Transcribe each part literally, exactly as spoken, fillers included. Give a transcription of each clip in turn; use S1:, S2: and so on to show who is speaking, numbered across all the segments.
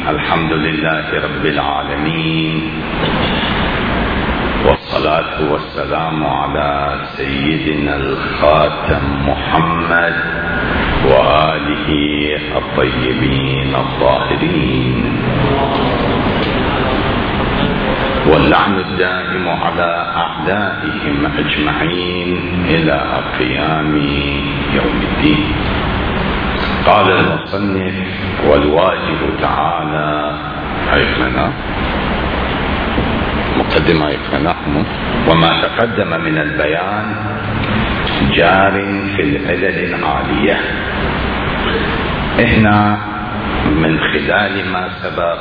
S1: الحمد لله رب العالمين، والصلاة والسلام على سيدنا الخاتم محمد وآله الطيبين الطاهرين، واللعن الدائم على أعدائهم أجمعين إلى قيام يوم الدين. قال المصنف: والواجب تعالى أيقنا مقدمة أيقنا وما تقدم من البيان جار في العلل العالية. إحنا من خلال ما سبق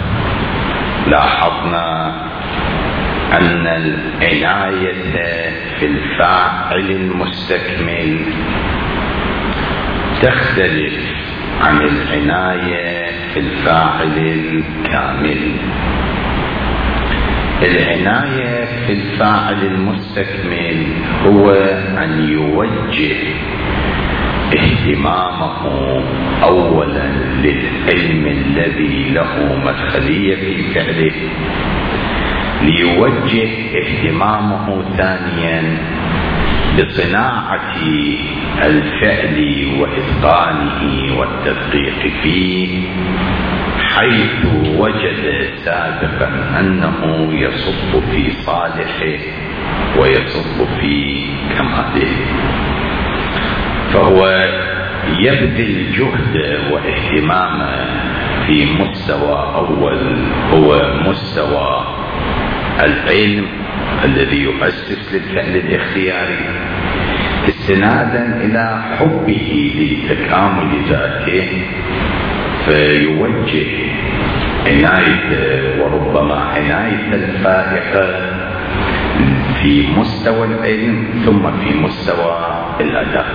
S1: لاحظنا أن العناية في الفاعل المستكمل تختلف عن العناية في الفاعل الكامل. العناية في الفاعل المستكمل هو أن يوجه اهتمامه أولا للعلم الذي له مدخلية في فعله، ليوجه اهتمامه ثانيا بصناعة الفعل وإتقانه والتدقيق فيه، حيث وجد سابقا أنه يصب في صالحه ويصب في كماله، فهو يبذل جهد واهتمامه في مستوى أول هو مستوى العلم الذي يؤسس للفعل الاختياري، استنادا إلى حبه لتكامل ذاته، فيوجه عناية وربما عناية الفائقة في مستوى العلم ثم في مستوى الأداء.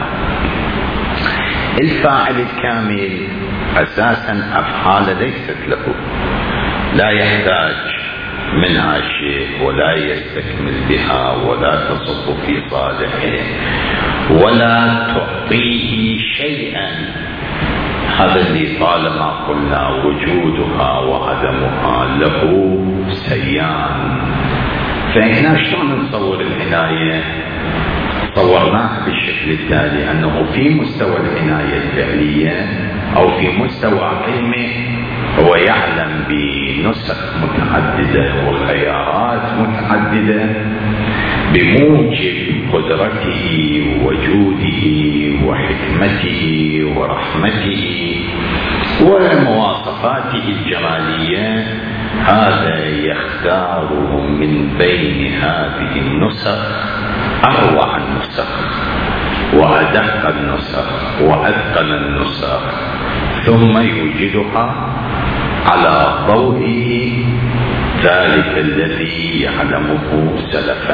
S1: الفاعل الكامل أساسا أفعال ليست له، لا يحتاج منها شيء ولا يستكمل بها ولا تصب في صالحه ولا تعطيه شيئا. هذا اللي طالما قلنا وجودها وعدمها له سيان. فإحنا شلون نصور العناية؟ صورناها بالشكل التالي: أنه في مستوى العناية الفعلية أو في مستوى علمه هو يعلم بنسخ متعددة وخيارات متعددة بموجب قدرته وجوده وحكمته ورحمته ومواصفاته الجمالية. هذا يختار من بين هذه النسخ أروع النسخ وأدق النسخ وأتقن النسخ، ثم يوجدها على ضوء ذلك الذي يعلمه سلفا.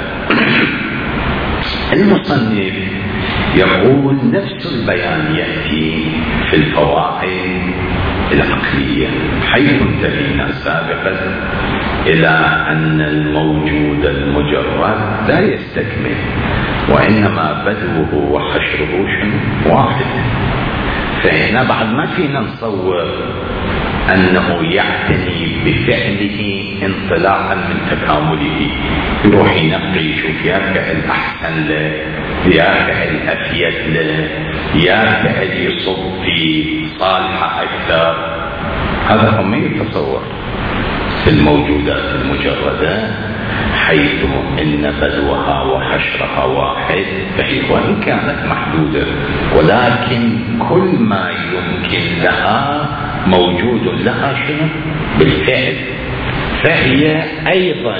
S1: المصنف يقول نفس البيان يأتي في الفواعل العقلية، حيث انتهينا سابقا إلى أن الموجود المجرد لا يستكمل، وإنما بدوه وحشره واحد. فإحنا بعد ما فينا نصور أنه يعتني بفعله انطلاقا من تكامله، يروح ينقي يشوف يا فعل أحسن له، يا فعل أفيد له، يا فعل يصب في صالحة أكثر. هذا هو ما يتصور في الموجودات المجردة، حيث إن بدوها وحشرها واحد، فهي وإن كانت محدودة ولكن كل ما يمكن لها موجود لها شنو؟ بالفعل. فهي أيضا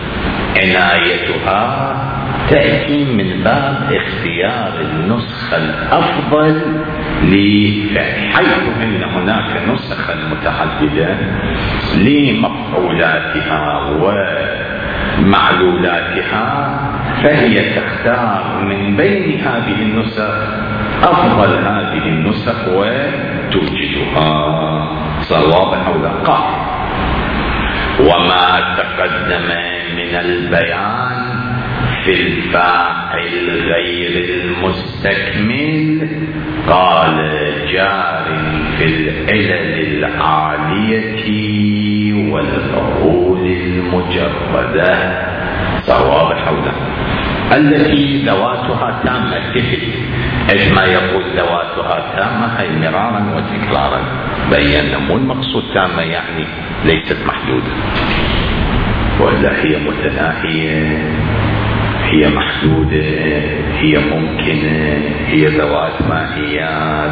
S1: عنايتها تأتي من باب اختيار النسخة الأفضل لفعل، حيث إن هناك نسخة متعددة لمفعولاتها ومعلولاتها، فهي تختار من بين هذه النسخ أفضل هذه النسخ وتوجدها. صار واضح أو لا؟ قال: وما تقدم من البيان في الفاعل غير المستكمل قال جار في العلل العالية العالية والعقول المجردة. صار واضح أو لا؟ التي ذواتها تامة اتفق، ايش ما يقول ذواتها تامة هي مرارا وتكرارا، بينا مو المقصود تامة يعني ليست محدودة، ولا هي متناهية، هي محدودة، هي ممكنة، هي ذوات ماهيات،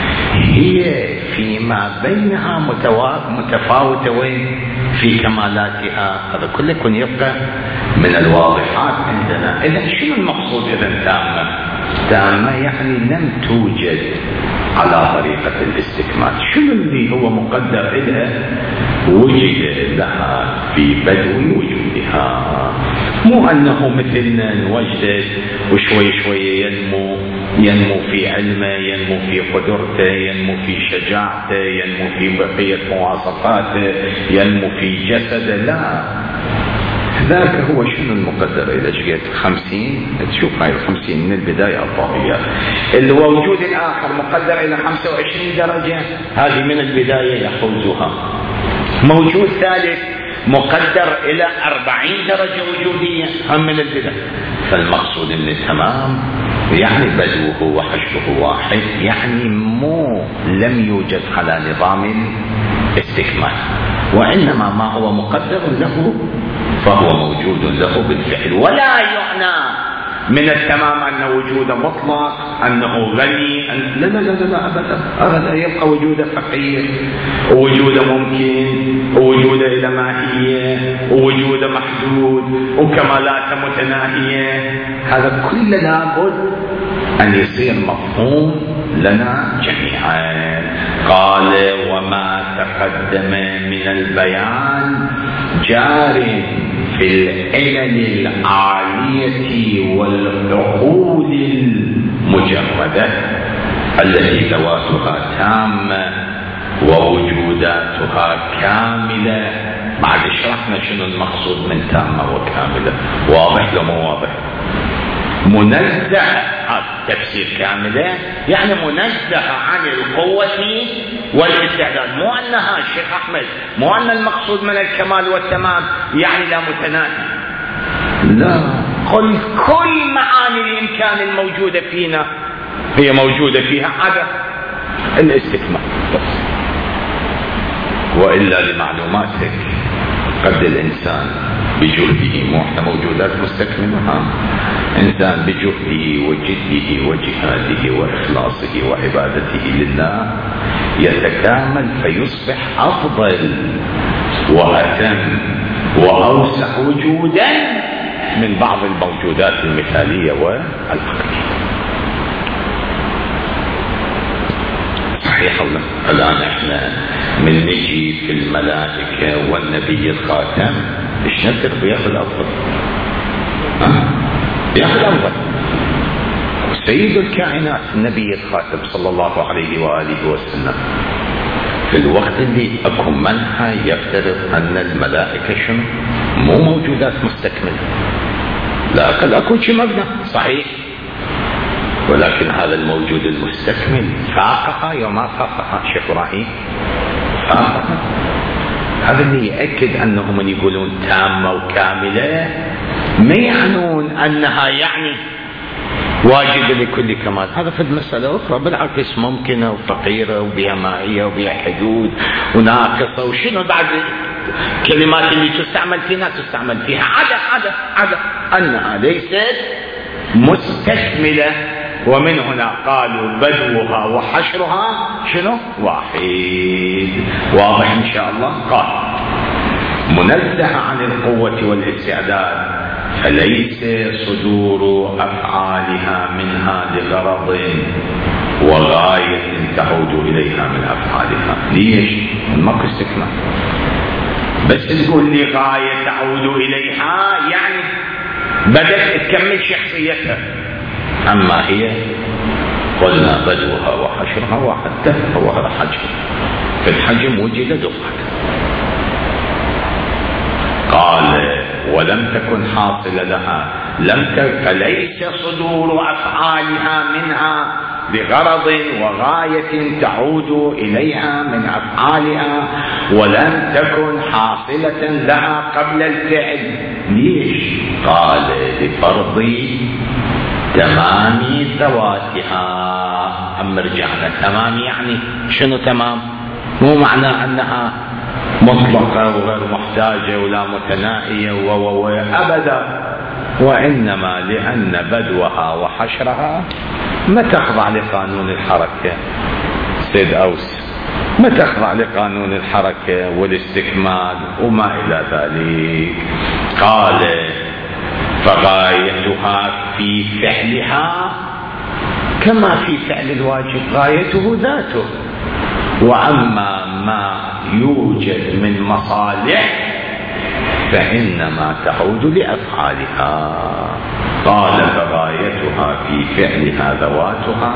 S1: هي فيما بينها متفاوتة وين في كمالاتها. هذا كله يكون يبقى من الواضحات عندنا. إذا شنو المقصود إذا تامة؟ تامة يعني لم توجد على طريقة الاستكمال. شنو اللي هو مقدر لها وجد لها في بدو وجودها، مو أنه مثلنا نوجد وشوي شوي ينمو ينمو في علمه، ينمو في قدرته، ينمو في شجاعته، ينمو في بقية مواصفاته، ينمو في جسده. لا، ذاك هو شنو المقدر إذا شقيت خمسين، تشوف هاي الخمسين من البداية الطبيعية. الوجود الآخر مقدر إلى خمسة وعشرين درجة، هذه من البداية يحوزها. موجود ثالث مقدر إلى أربعين درجة وجودية، هم من البداية. فالمقصود من التمام يعني بدوه وحشره واحد، يعني مو لم يوجد على نظام الاستكمال، وإنما ما هو مقدر له فهو موجود له بالفعل. ولا يعنى من التمام أن وجوده مطلق، أنه غني، أن... لا لا لا لا أبدا أبدا، يبقى وجوده فقير، ووجوده ممكن، ووجوده إلى ماهية، ووجوده محدود، وكمالاته متناهية. هذا كله لابد أن يصير مفهوم لنا جميعا. قال وما تقدم من البيان جار في العلل العالية والعقول المجردة التي ذواتها تامة ووجوداتها كاملة. بعد شرحنا شنو المقصود من تامة وكاملة، واضح لو مو واضح؟ منزه، هذا تفسير كاملة يعني منزه عن القوة والاستعداد. مو أنها الشيخ أحمد، مو أن المقصود من الكمال والتمام يعني لا متناهي، لا، قل كل معاني الإمكان الموجودة فينا هي موجودة فيها عدا الاستكمال بس. وإلا لمعلوماتك قد الإنسان بجهده، مو احنا موجودات مستكملة، إنسان بجهده وجده وجهاده وإخلاصه وعبادته لله يتكامل فيصبح أفضل وأتم وأوسع وجودا من بعض الموجودات المثالية والعقلية. صحيح ولا؟ الآن احنا من نجي في الملائكة والنبي الخاتم ايش نذكر؟ بياخذ أفضل، ها؟ بياخذ أفضل. سيد الكائنات النبي الخاتم صلى الله عليه وآله وسلم في الوقت اللي أكو منها يفترض أن الملائكة شنو؟ مو موجودات مستكملة، لا أقل أكو شي مبنى صحيح، ولكن هذا الموجود المستكمل فاقها يوم فاقها شيخ إبراهيم، فاقها. هذا اللي يأكد أنهم من يقولون تامة وكاملة ما يعنون أنها يعني واجد لكل كمال. هذا في المسألة أخرى بالعكس ممكنة وفقيرة وبها مائية وبها حدود وناقصة وشنو بعد كلمات اللي تستعمل فيها تستعمل فيها عدا عدا عدا أنها ليست مستكملة. ومن هنا قالوا بدوها وحشرها شنو؟ واحد. واضح إن شاء الله؟ قال منزه عن القوة والاستعداد فليس صدور أفعالها منها لغرض وغاية تعود إليها من أفعالها. ليش؟ الماكو استكمال، بس تقول لي غاية تعود إليها يعني بدأت تكمل شخصيتها. أما هي قلنا بدوها وحشرها واحد، هو هذا حجم، في الحجم وجد دفعة. قال ولم تكن حاصلة لها، لم تكن فليس صدور أفعالها منها لغرض وغاية تعود إليها من أفعالها ولم تكن حاصلة لها قبل الفعل. ليش؟ قال لفرض تمام ذواتها. أما رجعنا تمام يعني شنو تمام؟ مو معنى أنها مطلقة وغير محتاجة ولا متناهية و أبدا، وإنما لأن بدوها وحشرها ما تخضع لقانون الحركة. سيد أوس ما تخضع لقانون الحركة والاستكمال وما إلى ذلك. قال فغايتها في فعلها كما في فعل الواجب، غايته ذاته. وأما ما يوجد من مصالح فإنما تعود لأفعالها. قال فغايتها في فعلها ذواتها،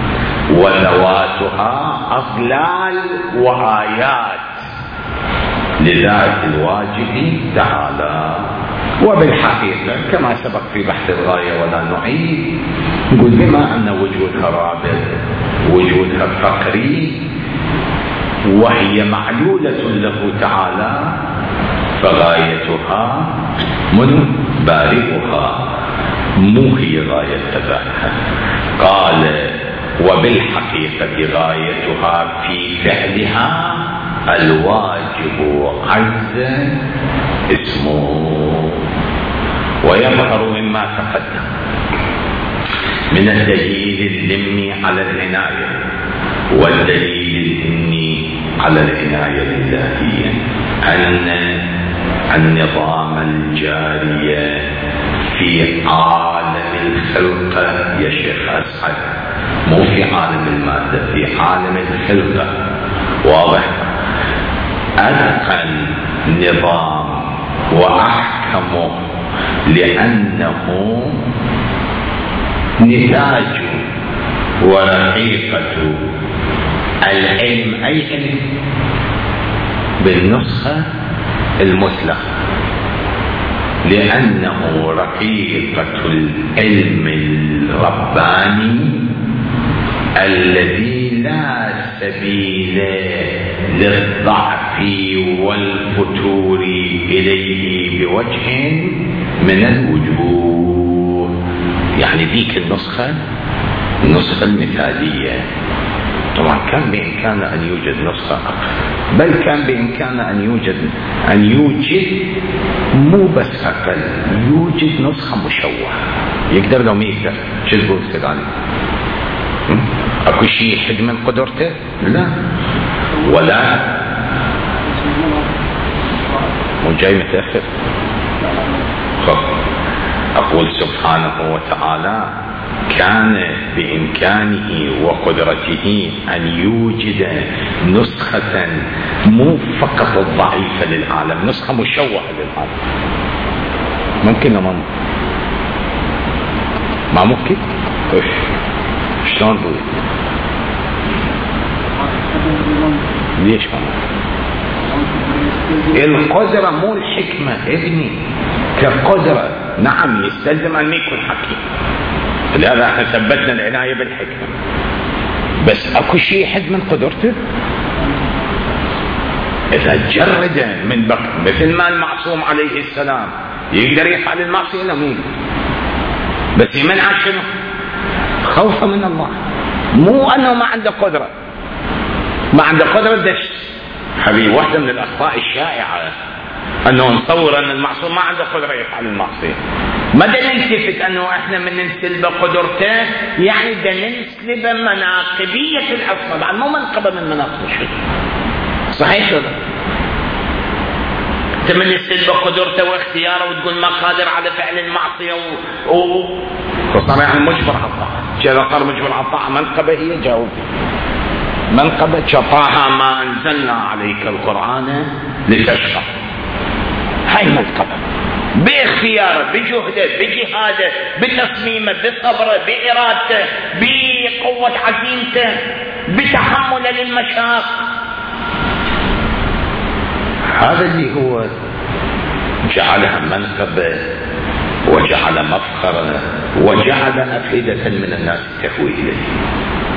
S1: وذواتها أضلال وآيات لذات الواجب تعالى. وبالحقيقة كما سبق في بحث الغاية ولا نعيد، نقول بما أن وجودها رابط، وجودها فقري، وهي معلولة له تعالى، فغايتها من بارئها، مو هي غاية ذاتها. قال وبالحقيقة غايتها في فعلها الواجب عز اسمه. ويظهر مما تقدم من الدليل اللمي على العناية والدليل الإني على العناية الإلهية أن النظام الجاري في عالم الخلقة يا شيخ أسعد، مو في عالم المادة، في عالم الخلقة، واضح، أتقن نظام وأحكمه لأنه نتاج ورقيقة العلم. أي علم؟ بالنسخة المثلى، لأنه رقيقة العلم الرباني الذي لا سبيل للضعف والفتور إليه بوجه من الوجوه. يعني ذيك النسخة النسخة المثالية. طبعا كان بإمكانه أن يوجد نسخة أقل، بل كان بإمكانه أن يوجد أن يوجد مو بس أقل، يوجد نسخة مشوهة. يقدر لو ما يقدر؟ شو تقول سيد علي؟ أكو شيء يحد من قدرته؟ لا. ولا مو جاي متأخر. خب أقول سبحانه وتعالى كان بإمكانه وقدرته أن يوجد نسخة مو فقط الضعيفة للعالم، نسخة مشوهة للعالم. ممكن ولا ما ممكن؟ ما ممكن؟ إيش؟ شلون تقول؟ ليش ما ممكن؟ القدرة مو الحكمة ابني، كقدرة نعم يستلزم أن يكون حكيم، لهذا احنا ثبتنا العناية بالحكمة. بس اكو شيء يحد من قدرته؟ اذا جرد من بقى مثل ما المعصوم عليه السلام يقدر يفعل المعصية ولا مين؟ بس يمنع شنو؟ خوفا من الله، مو انه ما عنده قدرة. ما عنده قدرة دش هذه واحدة من الاخطاء الشائعة، انه نصور ان المعصوم ما عنده قدرة يفعل المعصية. ما دا نلتفت انه احنا من نسلب قدرته، يعني دا نسلب مناقبية العصمة، بعد مو منقبة من مناقب الشيء. صحيح ولا؟ انت من نسلب قدرته واختياره وتقول ما قادر على فعل المعصية و, و... وصار يعني مجبر على الطاعة. اذا صار مجبر على الطاعة منقبة هي جاوب منقبة شطاها ما انزلنا عليك القرآن لتشقى. هاي منقبة باختياره، بجهده، بجهاده، بتصميمه، بصبره، بإرادته، بقوة عزيمته، بتحمله للمشاق. هذا اللي هو جعلها منقبة وجعل مفخرا وجعل أفئدة من الناس تهوي إليه.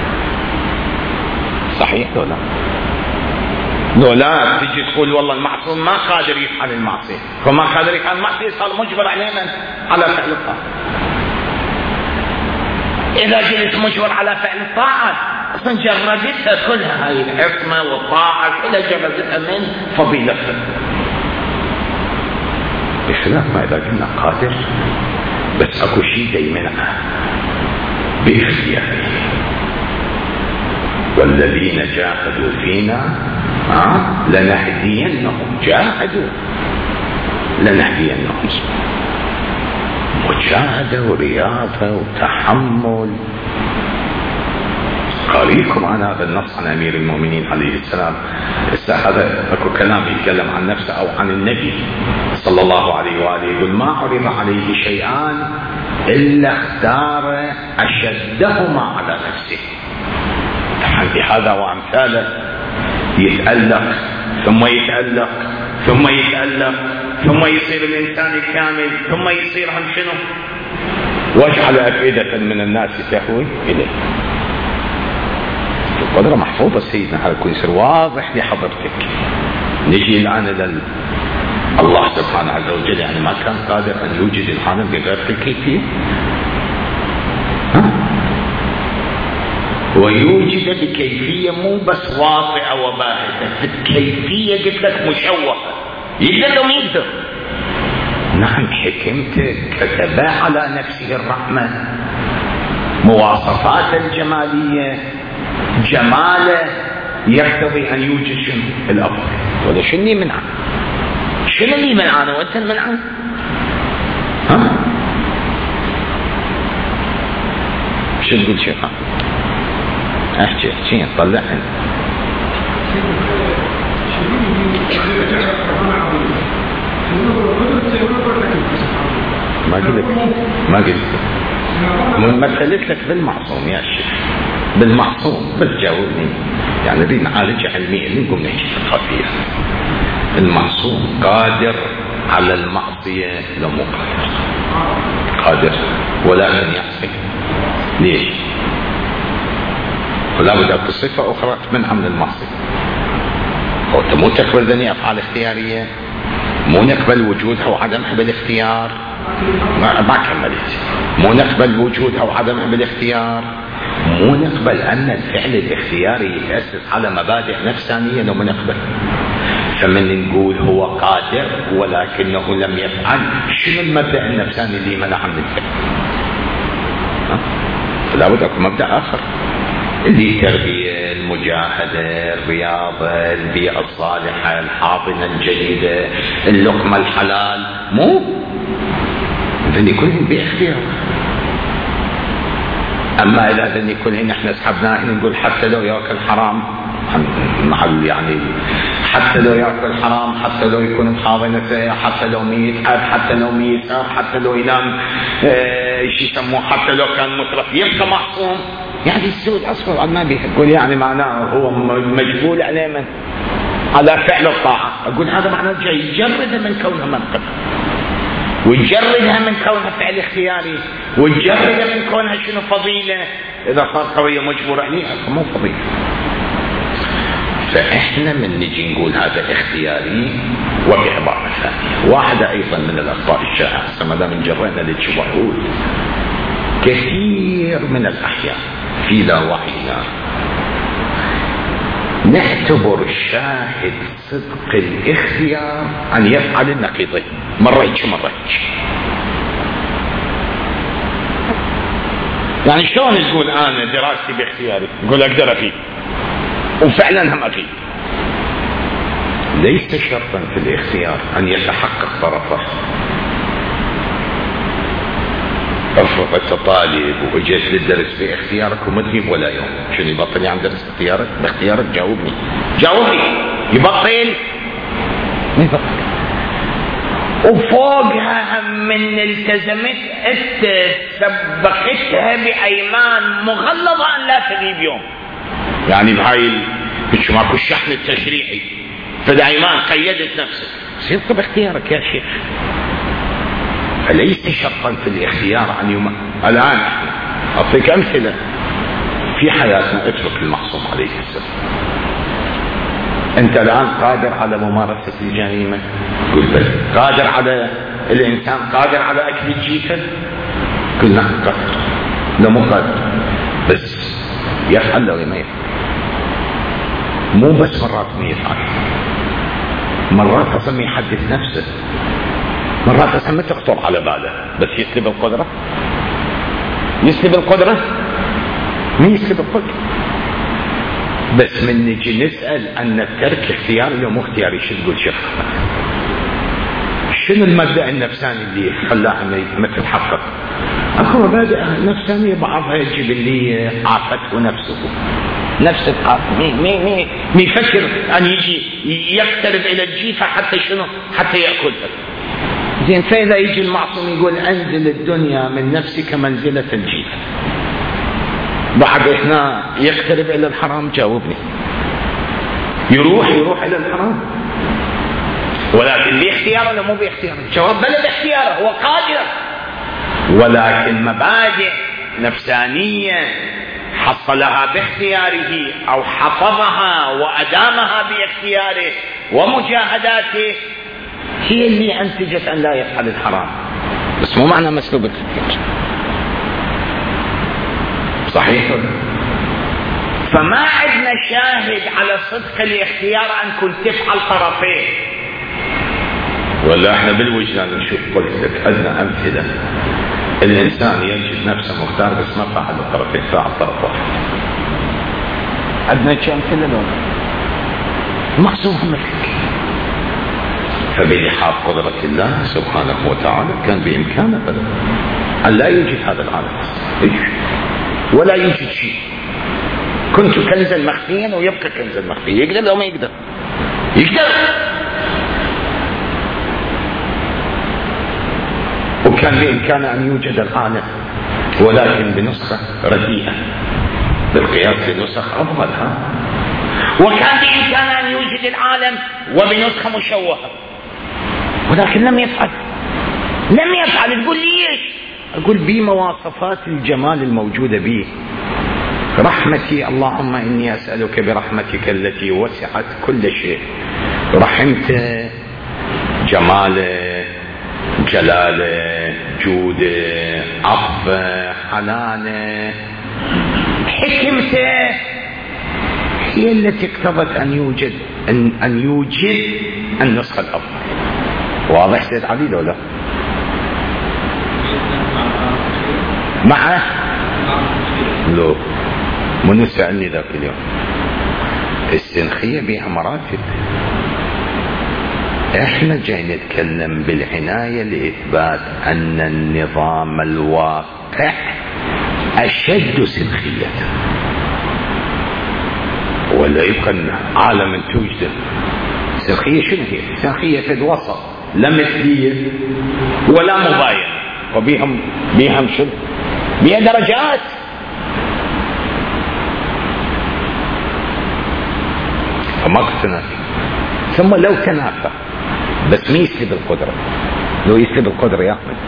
S1: صحيح لو لا؟ لو لا تجي تقول والله المعصوم ما قادر يفعل المعصية، فما قادر يفعل المعصية صار مجبر علينا على فعل الطاعة. إذا جلس مجبر على فعل الطاعة أصلا جردتها كلها هاي العصمة والطاعة كلها جردتها من فضيلتها، بخلاف ما إذا كنا قادر بس أكو شيء يمنعه باختياره. والذين جاهدوا فينا آه لنهدينهم، جاهدوا لنهدينهم، مجاهدة ورياضة وتحمل. قاريكم عن هذا النص عن أمير المؤمنين عليه السلام. هذا أكو كلام يتكلم عن نفسه أو عن النبي صلى الله عليه وآله، يقول ما عرض عليه شيئان إلا اختار أشدهما على نفسه. تحدي هذا وأمثاله، يتألق ثم يتألق ثم يتألق ثم يصير الإنسان الكامل ثم يصير هم شنو؟ واجعل أفئدة من الناس تهوي إليه. القدرة محفوظة سيدنا على كل يصير واضح لحضرتك. نجي الآن إلى الله سبحانه عز وجل، يعني ما كان قادر أن يوجد العالم بغير الكيفية، ها؟ ويوجد بكيفية مو بس واطئة وباهتة، الكيفية قلت لك مشوهة، يقدر لو يقدر. نعم حكمتك كتب على نفسه الرحمة، مواصفات الجمالية، جماله يقتضي أن يوجد شنو الأفضل. ولا شنو اللي منعه؟ شنو اللي منعه وأنت المنعه؟ ها؟ شو تقول شيخ؟ احكي احكي طلعني. ما قلت ما قلت مثلت لك بالمعصوم يا شيخ، بالمعصوم بس جاوبني، يعني نريد نعالجها علميا نقوم نحكي ثقافيا. المعصوم قادر على المعصية لو مو قادر، قادر ولكن يعصي. ليش؟ ولا بد أكو صفة أخرى تمنع من المعصية. أنت مو تقبل ذني أفعال اختيارية، مو نقبل وجودها وعدمها بالاختيار، ما, ما كملت. مو نقبل وجودها وعدمها بالاختيار، مو نقبل أن الفعل الاختياري يتأسس على مبادئ نفسانية، لو ما نقبل. فمن نقول هو قادر ولكنه لم يفعل، شنو المبدأ النفساني اللي منع من الفعل؟ فلا بد أكو مبدأ آخر، اللي التربية، المجاهدة، الرياضة، البيئة الصالحة، الحاضنة الجيدة، اللقمة الحلال، مو ذني كلهن باختيار. أما إذا ذني كلهن احنا سحبناه نقول حتى لو يأكل حرام، محل يعني حتى لو يأكل حرام، حتى لو يكون بحاضنته، حتى لو يتعب، حتى لو يسهر، حتى لو ينام ايش يسموه، حتى لو كان مترف يبقى معصوم. يعني السود أصفر ما بيقول يعني معناه هو مجبول عليه من على فعل الطاعة. أقول هذا معناه جاي يجردها من كونها منقبة، ويجردها من كونها فعل اختياري، ويجردها من كونها شنو فضيلة. إذا صار قوية مجبور عليها فمو فضيلة. فإحنا من نجي نقول هذا اختياري. وبعبارة ثانية، واحدة أيضا من الأخطاء الشائعة ما دام جرينا للشبهات، كثير من الأحيان في لا وعينا نعتبر الشاهد صدق الاختيار أن يفعل النقيضين، مرة هيك مرة هيك. يعني شلون تقول أنا دراستي باختياري، يقول أقدر أفيد وفعلا هم أفيد. ليس شرطا في الاختيار أن يتحقق طرفه. افرض طالب وجيت للدرس باختيارك وما تجيب ولا يوم، شنو يبطل عن درس اختيارك؟ باختيارك جاوبني جاوبني. يبطل ما يبطل. وفوقها من التزمت انت سبقتها بايمان مغلظه ان لا تغيب يوم، يعني بهاي مش ماكو الشحن التشريعي، فدائما قيدت نفسك. صدق باختيارك يا شيخ. فليس شرطا في الاختيار ان يم... الان اعطيك امثله. في حياتنا اترك المعصوم عليه السلام. انت الان قادر على ممارسة الجريمة؟ قل بلى. قادر على الانسان قادر على اكل الجيفة؟ قل نعم قادر. لا مو قادر، بس يفعل لو ما يفعل. مو بس مرات ما يفعل، مرات اصلا ما يحدث نفسه، مرات اصلا ما تخطر على باله، بس يسلب القدرة. يسلب القدرة؟ ما يسلب القدرة. بس من نجي نسأل أن الترك اختياري لو مو اختياري، شو تقول شيخ؟ شنو المبدأ النفساني اللي خلاها ما تتحقق؟ أخو مبادئ نفسانية بعضها جبلية عافته نفسه، نفسه مي مي مي مي يفكر أن يجي يقترب إلى الجيفة حتى شنو؟ حتى يأكلها. زين، فإذا يجي المعصوم يقول أنزل الدنيا من نفسك منزلة الجيفة، بعد احنا يقترب الى الحرام؟ جاوبني. يروح يروح الى الحرام، ولكن باختياره ولا مو باختياره؟ جواب بلى باختياره، هو قادر، ولكن مبادئ نفسانية حصلها باختياره او حفظها وادامها باختياره ومجاهداته هي اللي انتجت ان لا يفعل الحرام. بس مو معنى مسلوب الاختيار. صحيح؟ فما عندنا شاهد على صدق الاختيار ان كنت تفعل طرفين. ولا احنا بالوجدان نشوف، قلت لك عندنا امثله الانسان يجد نفسه مختار بس ما فعل الطرفين، فعل طرف واحد. عندنا كم امثله لو معصوم مثلك. فبلحاظ قدرة الله سبحانه وتعالى كان بامكانه ان لا يوجد هذا العالم، ولا يوجد شيء. كنت كنزا مخفيا ويبقى كنزا مخفيا. يقدر لو ما يقدر؟ يقدر. وكان بإمكانه أن يوجد العالم ولكن بنسخة رديئة بالقياس لنسخ أفضلها، وكان بإمكانه أن يوجد العالم وبنسخة مشوهة ولكن لم يفعل. لم يفعل. تقول ليش؟ أقول بمواصفات الجمال الموجودة به. رحمتي، اللهم إني أسألك برحمتك التي وسعت كل شيء. رحمته، جماله، جلاله، جوده، عفوه، حنانه، حكمته هي التي اقتضت أن يوجد أن, أن يوجد النسخة الأفضل. واضح سيد علي لو لا؟ معه؟ لو منو سألني ذاك اليوم؟ السنخية بها مراتب. احنا جاي نتكلم بالعناية لإثبات أن النظام الواقع أشد سنخية، ولا يبقى عالم توجد سنخية. شنو هي؟ سنخية في الوسط، لا مثلية ولا مباينة، وبيهم بيهم شنو؟ بيها درجات. فما تنافي. ثم لو تنافى بس ما يسلب القدرة. لو يسلب القدرة يا أحمد،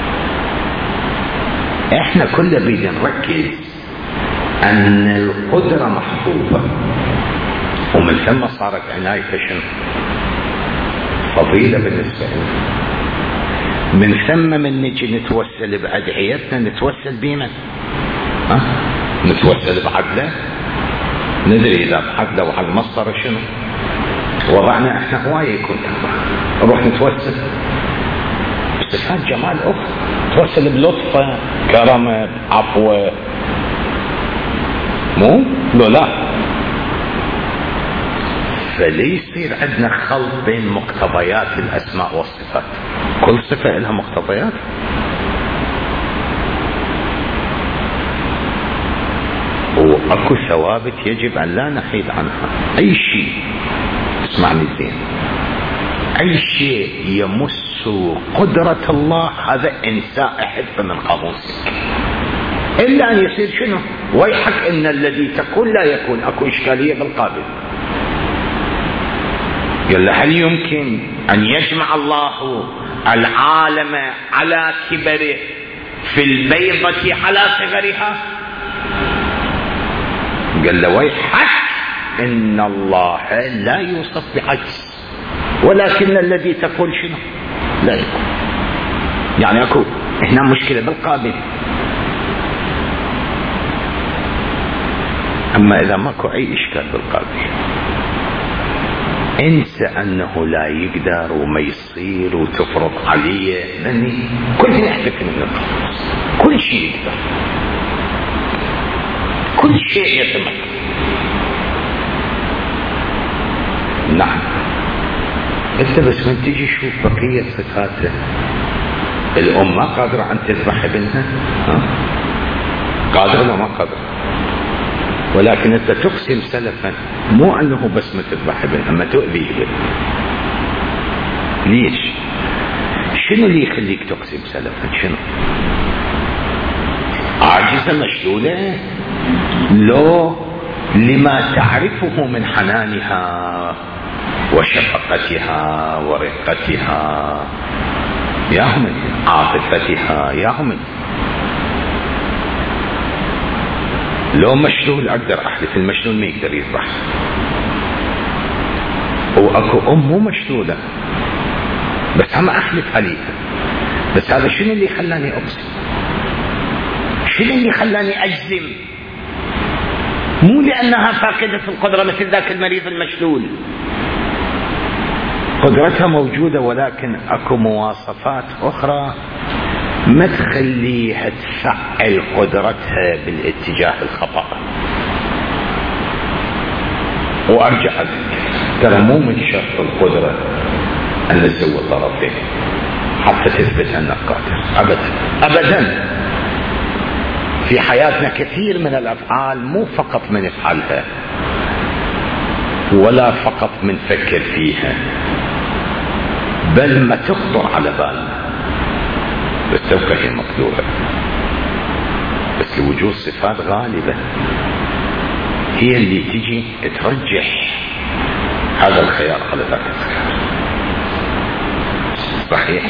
S1: احنا كلنا بدنا نركز أن القدرة محفوظة، ومن ثم صارت عناية شنو؟ فضيلة بالنسبة لنا. من ثم من نجي نتوسل بأدعيتنا نتوسل بمن؟ ها؟ نتوسل بعدله. ندري إذا بعدله وعلى المسطرة شنو؟ وضعنا احنا هواية يكون نروح نتوسل بصفات جمال أخرى، نتوسل بلطفة، كرمة، عفوة، مو؟ لو لا. فليس يصير عندنا خلط بين مقتضيات الأسماء والصفات. كل صفة لها مقتضيات. وأكو ثوابت يجب أن لا نحيد عنها. أي شيء، اسمعني زين، أي شيء يمس قدرة الله هذا إنساء حذف من قاموسك، إلا أن يصير شنو؟ ويحك إن الذي تقول لا يكون. أكو إشكالية بالقابل. قال هل يمكن أن يجمع الله العالم على كبره في البيضة على صغرها؟ قال له ويحك إن الله لا يوصف بعجز، ولكن الذي تقول شنو لا يكون. يعني أكو هنا مشكلة بالقابل. أما إذا ماكو أي إشكال بالقابل انسى أنه لا يقدر وما يصير وتفرض عليه، لأني كل شيء يحتك من القابل، كل شيء يقدر، كل شيء يتمكن. نعم انت بس من تجي شوف بقية صفاته. الأم ما قادرة أن تذبح ابنها، قادرة ولا ما قادرة؟ ولكن انت تقسم سلفا، مو انه بس ما تذبح ابنها، اما تؤذي ابنها. ليش؟ شنو اللي يخليك تقسم سلفا؟ شنو؟ عاجزة مشلولة؟ لو لما تعرفه من حنانها وشفقتها ورقتها يا هم، عاطفتها يا هم. لو مشلول اقدر احلف المشلول ما يقدر يذبح، واكو ام مو مشلوله بس هم احلف عليها. بس هذا شنو اللي خلاني اقسم؟ شنو اللي خلاني اجزم؟ مو لانها فاقده القدره مثل ذاك المريض المشلول، قدرتها موجوده، ولكن اكو مواصفات اخرى ما تخليها تفعل قدرتها بالاتجاه الخطأ. وارجع ترى مو من شرط القدرة ان نسوي طرفين حتى تثبت انك قادر، ابدا ابدا. في حياتنا كثير من الافعال مو فقط من نفعلها ولا فقط من نفكر فيها، بل ما تخطر على بالنا بس تبقى هي مقدورة. بس لوجود صفات غالبة هي اللي تجي ترجح هذا الخيار على ذاك الخيار. صحيح.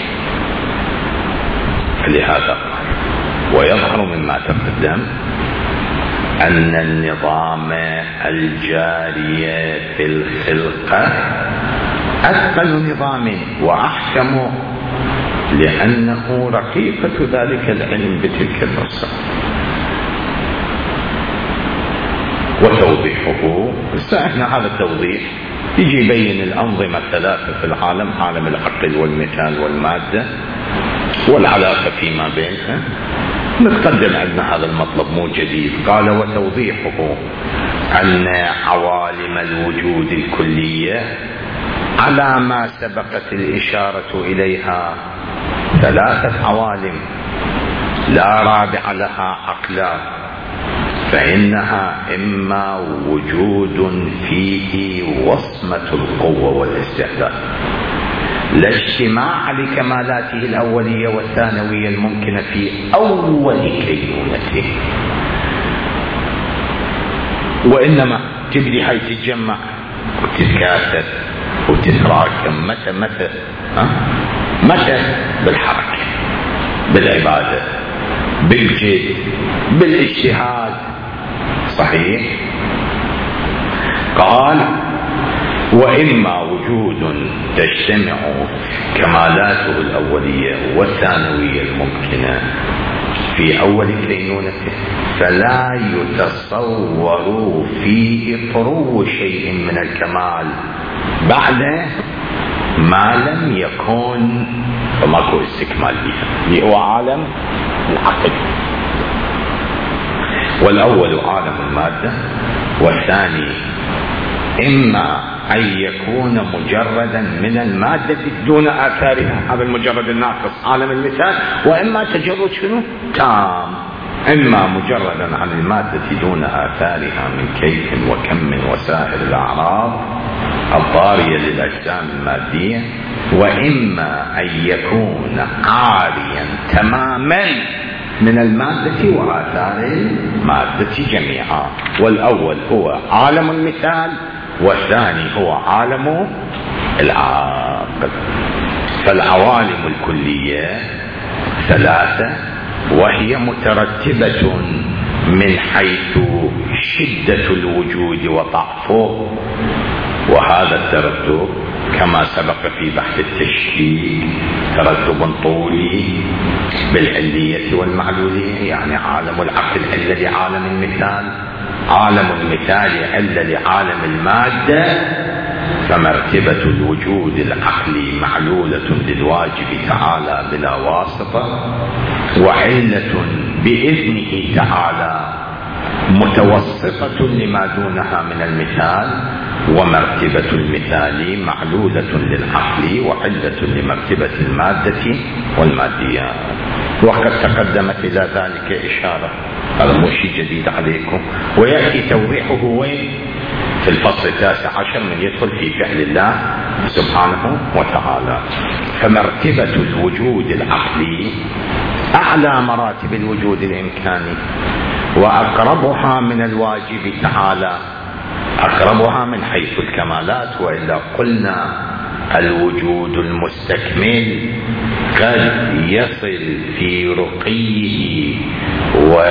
S1: فلهذا ويظهر مما تقدم أن النظام الجاري في الخلقة أثقل نظام وأحكم، لأنه رقيقة ذلك العلم بتلك النصة. وتوضيحه سأحنا هذا التوضيح يجي يبين الأنظمة الثلاثة في العالم، عالم العقل والمثال والمادة والعلاقة فيما بينها. نتقدم عندنا هذا المطلب مو جديد. قال وتوضيحه أن عوالم الوجود الكلية على ما سبقت الإشارة إليها ثلاثة عوالم لا رابع لها عقلا، فإنها إما وجود فيه وصمة القوة والاستعداد، لا اجتماع لكمالاته الأولية والثانوية الممكنة في أول كينونته، وإنما تبدي هاي تتجمع وتتكاثر وتتراكم متى متى ها؟ متى؟ بالحركة، بالعبادة، بالجد، بالاجتهاد. صحيح. قال وإما وجود تجتمع كمالاته الأولية والثانوية الممكنة في أول كينونته، فلا يتصور فيه طرو شيء من الكمال بعد ما لم يكن، فماكو استكمال بها، اللي هو عالم العقل. والأول عالم المادة، والثاني إما أن يكون مجردا من المادة دون آثارها، هذا المجرد الناقص عالم المثال، وإما تجرد شنو؟ تام، إما مجردا عن المادة دون آثارها من كيف وكم من وسائر الأعراض الضارية للأجسام المادية، وإما أن يكون عاريا تماما من المادة وآثار المادة جميعا. والأول هو عالم المثال، والثاني هو عالم العاقل. فالعوالم الكلية ثلاثة، وهي مترتبة من حيث شدة الوجود وضعفه، وهذا الترتب كما سبق في بحث التشكيك ترتب طولي بالعلية والمعلولية، يعني عالم العقل إلا لعالم المثال، عالم المثال إلا لعالم المادة، فمرتبة الوجود العقلي معلولة للواجب تعالى بلا واسطة، وعلة بإذنه تعالى متوسطة لما دونها من المثال، ومرتبة المثال معلولة للعقل وعلة لمرتبة المادة والماديات. وقد تقدمت إلى ذلك إشارة، هذا مو شيء جديد عليكم، ويأتي توضيحه وين؟ في الفصل التاسع عشر من يدخل في فعل الله سبحانه وتعالى. فمرتبة الوجود العقلي أعلى مراتب الوجود الإمكاني، وأقربها من الواجب تعالى، أقربها من حيث الكمالات، وإلا قلنا الوجود المستكمل قد يصل في رقيه و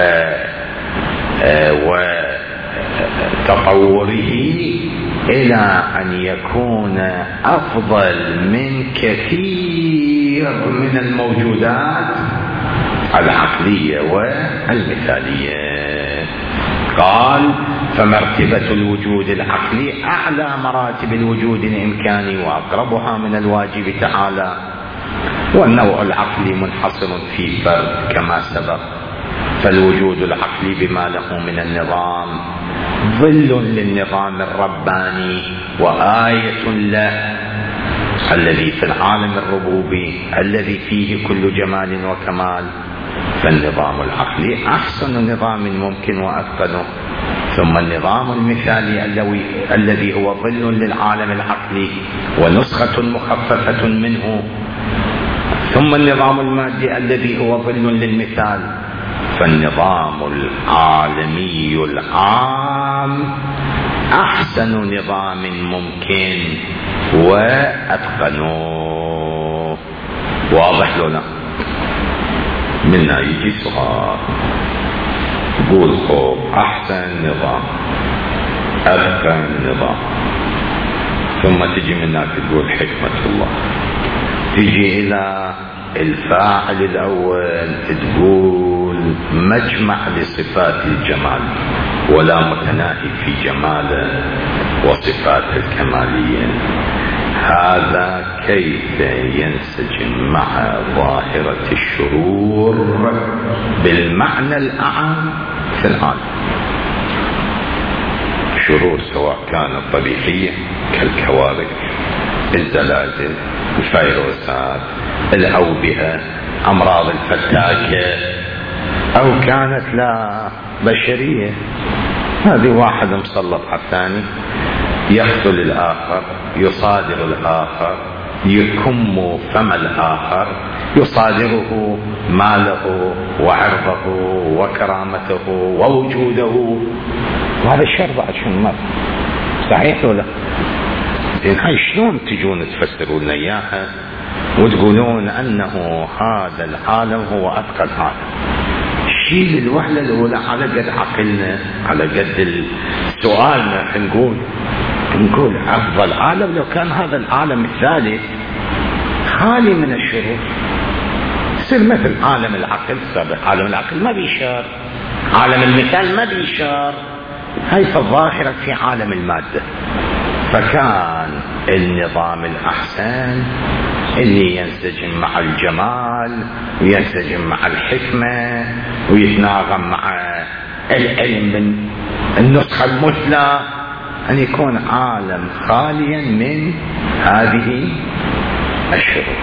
S1: وتطوره إلى أن يكون أفضل من كثير من الموجودات العقلية والمثالية. قال فمرتبة الوجود العقلي أعلى مراتب الوجود الإمكاني وأقربها من الواجب تعالى، والنوع العقلي منحصر في فرد كما سبق، فالوجود العقلي بما له من النظام ظل للنظام الرباني وآية له الذي في العالم الربوبي الذي فيه كل جمال وكمال. فالنظام العقلي أحسن نظام ممكن وأتقنه، ثم النظام المثالي الذي هو ظل للعالم العقلي ونسخة مخففة منه، ثم النظام المادي الذي هو ظل للمثال. فالنظام العالمي العام أحسن نظام ممكن وأتقنه. واضح لنا؟ منا يجي سؤال قول خوب أحسن نظام أتقن نظام، ثم تجي منا تقول حكمة الله، تجي إلى الفاعل الأول تقول مجمع لصفات الجمال ولا متناهي في جماله وصفات الكمالية. هذا كيف ينسجم مع ظاهرة الشرور بالمعنى الأعم في العالم؟ شرور سواء كانت طبيعية كالكوارث، الزلازل، الفيروسات، الأوبئة، أمراض الفتاكة، أو كانت لا بشرية، هذه واحد مسلط على الثاني، يقتل الآخر، يصادر الآخر، يكم فم الآخر، يصادره ماله وعرضه وكرامته ووجوده، وهذا الشر بعد شنو ما صحيح ولا؟ إن هاي شلون تجون تفسروا لنا إياها وتقولون أنه هذا العالم هو أتقن عالم؟ شيل الوهلة الأولى على قد عقلنا، على قد سؤالنا، نقول نقول أفضل عالم لو كان هذا العالم الثالث خالي من الشرور، يصير مثل عالم العقل. سابق عالم العقل ما بيشار، عالم المثال ما بيشار، هاي الظاهرة في عالم المادة. فكان النظام الأحسن اللي ينسجم مع الجمال وينسجم مع الحكمة ويتناغم مع العلم من النسخة المثلى، أن يكون عالم خاليا من هذه الشرور.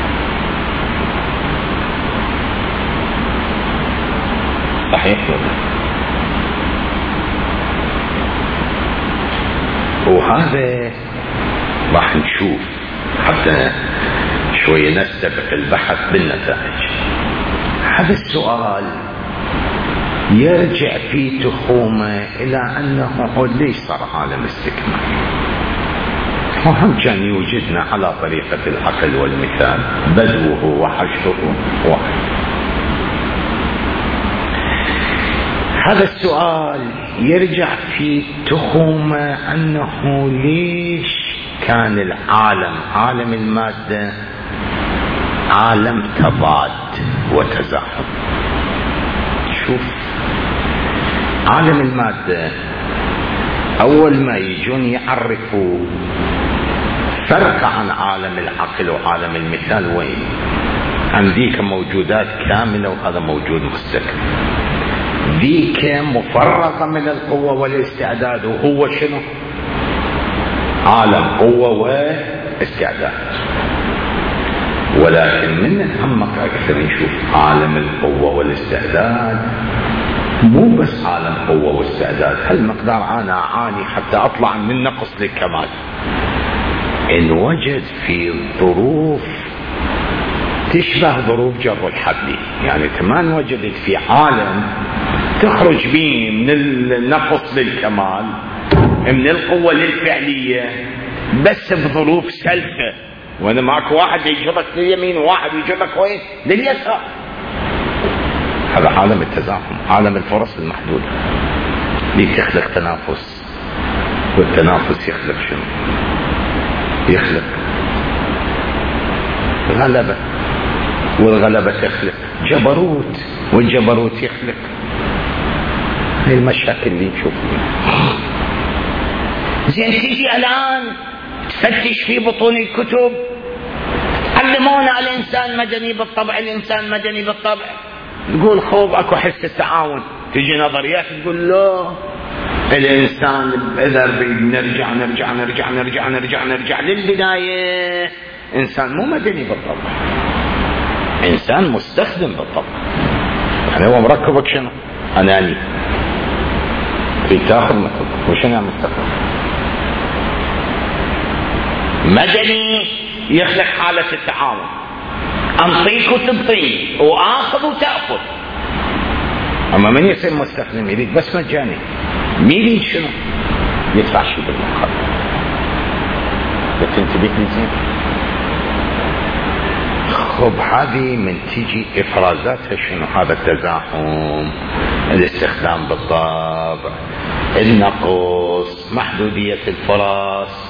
S1: صحيح ولا؟ وهذا راح نشوف حتى شوية نستبق البحث بالنتائج. هذا السؤال يرجع في تخومه إلى أنه ليش صار عالم استكمال؟ وهم كان يوجدنا على طريقة العقل والمثال، بدوه وحشره واحد. هذا السؤال يرجع في تخمة أنه ليش كان العالم عالم المادة عالم تضاد وتزاحم. شوف عالم المادة أول ما يجون يعرفوا فرق عن عالم العقل وعالم المثال وين؟ عن ذيك موجودات كاملة وهذا موجود مستقل. ذيك مفرغة من القوة والاستعداد وهو شنو؟ عالم قوة واستعداد. ولكن من نتعمق أكثر نشوف عالم القوة والاستعداد مو بس عالم قوة واستعداد، هالمقدار أنا أعاني حتى أطلع من نقص للكمال. إن وجد في ظروف تشبه ظروف جر الحبل، يعني كمان وجدت في عالم تخرج به من النقص للكمال، من القوة للفعلية، بس بظروف سلخة، وانا ماكو واحد يجرك لليمين وواحد يجرك وين لليسار. هذا عالم التزاحم، عالم الفرص المحدودة. دي تخلق تنافس، والتنافس يخلق شنو؟ يخلق غلبة، والغلبة تخلق جبروت، والجبروت يخلق هاي المشاكل اللي نشوفها. زين تيجي الآن تفتش في بطون الكتب، علمونا الإنسان مدني بالطبع، الإنسان مدني بالطبع، تقول خوب اكو حس التعاون. تيجي نظريات تقول لا، الإنسان إذا نرجع نرجع نرجع نرجع نرجع نرجع للبداية، إنسان مو مدني بالطبع، إنسان مستخدم بالطبع. يعني هو مركبك شنو؟ أناني، في تاخذ مثل وشنو يعني مستخدم؟ مدني يخلق حالة التعاون، أنطيك وتنطيني، وآخذ وتأخذ. أما من يصير مستخدم يريد بس مجاني، مين يريد شنو؟ يدفع شيء بالمقابل. بتنتبه لي زين؟ خب هذه من تيجي إفرازاتها شنو؟ هذا التزاحم، الاستخدام بالطبع، النقص، محدودية الفرص.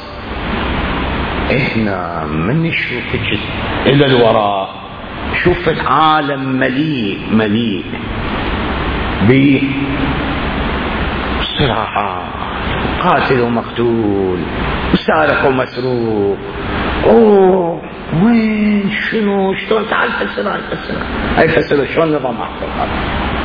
S1: احنا من نشوف الى الوراء، شوف العالم مليء مليء بصراعات، قاتل ومقتول، سارق ومسروق. اوه وين شنو شلون؟ تعال فسر هاي فسر هاي فسر شلون نظام احسن هذا.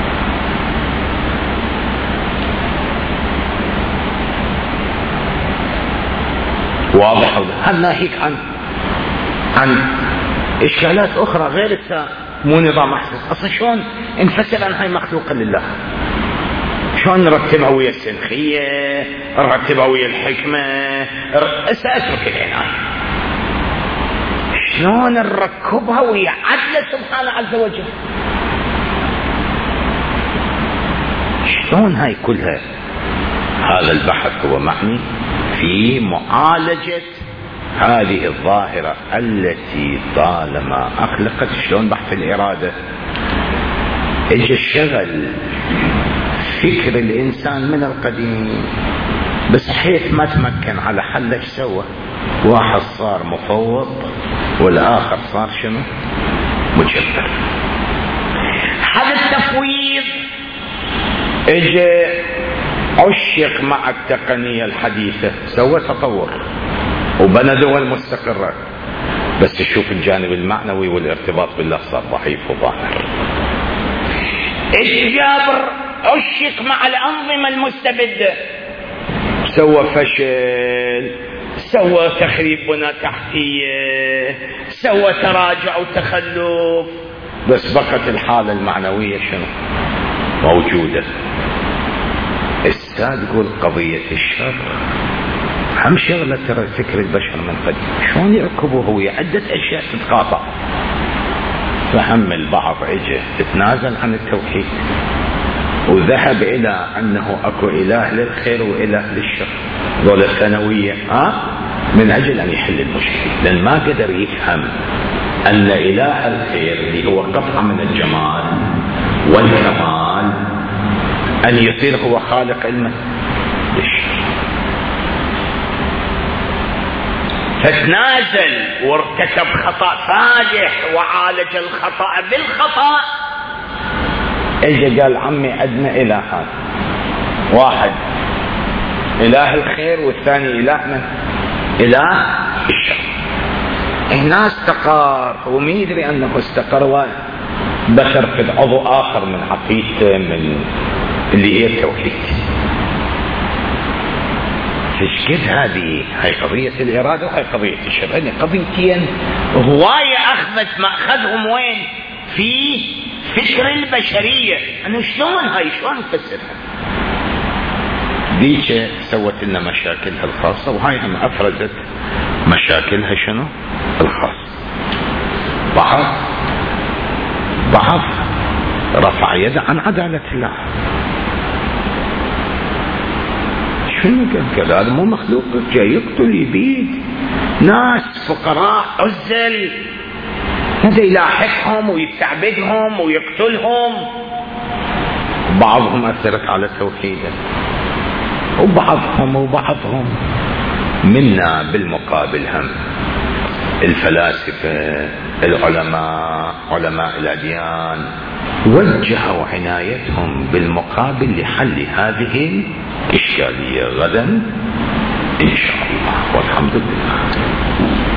S1: واضح؟ هل ناهيك عن عن اشكالات اخرى غير التا مو نظام احسن. اصلا شلون نفسر عن هاي مخلوقه لله؟ شلون نرتبها ويا السنخيه، نرتبها ويا الحكمه، ساترك العنايه، شلون نركبها ويا عدله سبحانه عز وجل؟ شلون هاي كلها؟ هذا البحث هو معني في معالجة هذه الظاهرة التي طالما أخلقت. شلون بحث الإرادة اجى الشغل فكر الإنسان من القديم، بس حيث ما تمكن على حل ايش سوى؟ واحد صار مفوض والآخر صار شنو؟ مجبر. هذا التفويض اجى عشق مع التقنية الحديثة، سوى تطور وبنى دول مستقرة، بس شوف الجانب المعنوي والارتباط بالله صار ضعيف وظاهر. الجبر عشق مع الأنظمة المستبدة، سوى فشل، سوى تخريب بنى تحتية، سوى تراجع وتخلف، بس بقت الحالة المعنوية شنو؟ موجودة. الساد تقول قضية الشر هم شغلة ترى فكر البشر من قديم، شلون يركبوا هو عدة أشياء تتقاطع. فهم البعض اجى تتنازل عن التوحيد وذهب إلى أنه أكو إله للخير وإله للشر، ذول الثانوية ها من أجل أن يحل المشكلة، لأن ما قدر يفهم أن إله الخير اللي هو قطعة من الجمال والكمال أن يصير هو خالق علمه للشر، فتنازل وارتكب خطأ فادح وعالج الخطأ بالخطأ. اجى قال عمي عندنا إلهان، واحد إله الخير والثاني إله من؟ إله الشر. هنا استقر، هو ما يدري أنه استقر وبشر في عضو آخر من عقيدته من اللي هي التوحيد. فشكد هذه هاي قضية الإرادة وهي قضية الشر، يعني قضيتين هواية أخذت مأخذهم وين؟ في فكر البشرية. أنا شلون هاي شلون نفسرها؟ ديك سوت لنا مشاكلها الخاصة، وهاي هم أفرزت مشاكلها شنو؟ الخاصة. بعض بعض رفع يده عن عدالة الله. شنو قال؟ قال هذا مو مخلوق، جاي يقتل يبيد ناس فقراء عزل، هذا يلاحقهم ويستعبدهم ويقتلهم. بعضهم أثرت على توحيده، وبعضهم وبعضهم منا بالمقابل هم الفلاسفة العلماء علماء الأديان وجهوا عنايتهم بالمقابل لحل هذه الإشكالية غدا إن شاء الله، والحمد لله.